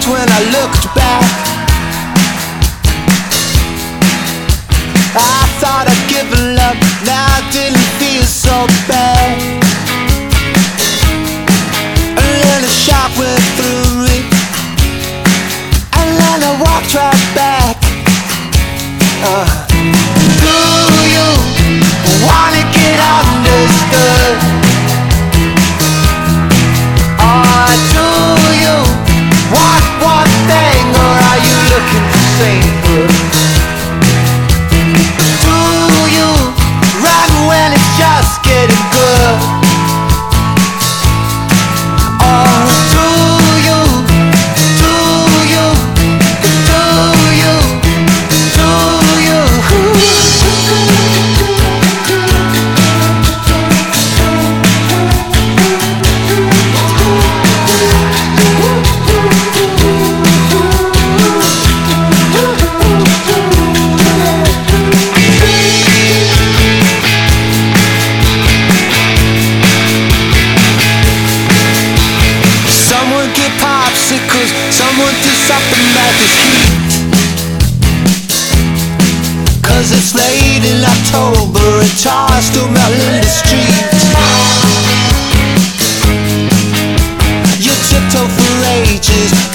when I looked back. I thought I'd given up, now I didn't feel so bad. And then a shock went through me, and then I walked right back. Do you wanna get understood? Or do you want one thing, or are you looking for sainthood? Do you run when it's just getting good? Or do you someone do something about this heat? 'Cause it's late in October and tars still melting in the streets. You tiptoe for ages,